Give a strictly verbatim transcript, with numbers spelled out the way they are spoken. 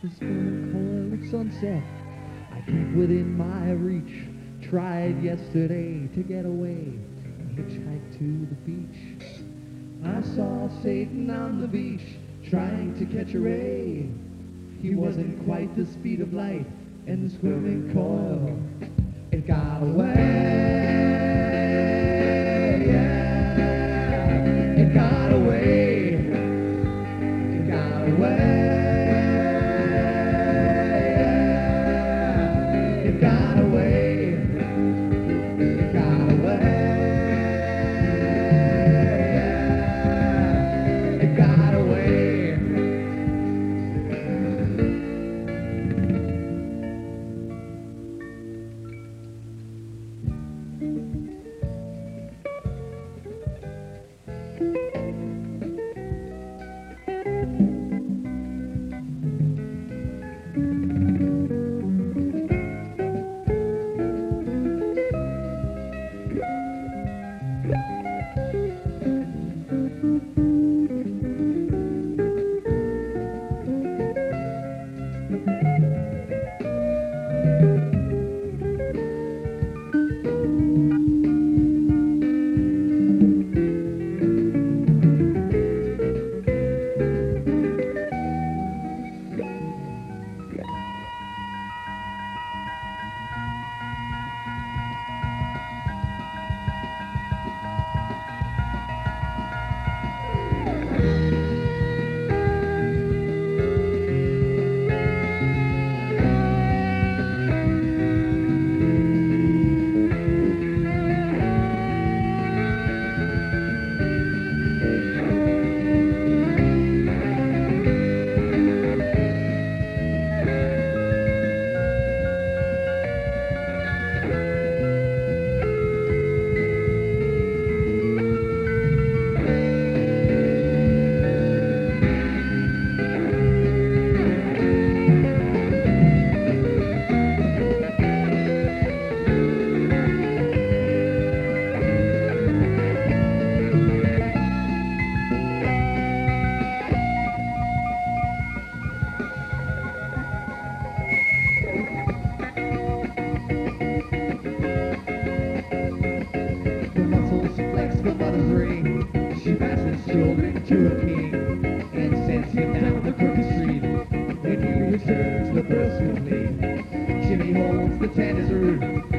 this golden cold sunset. I keep within my reach. Tried yesterday to get away and hitchhiked to the beach. I saw Satan on the beach trying to catch a ray. He wasn't quite the speed of light and the swimming coil. It got away. Yeah. It got away. It got away. Yeah. It got away. It got away. Yeah. It got away. She passes children to a king and sends him down the crooked street. When he returns, the pearl's complete. Jimmy holds the tanner's root.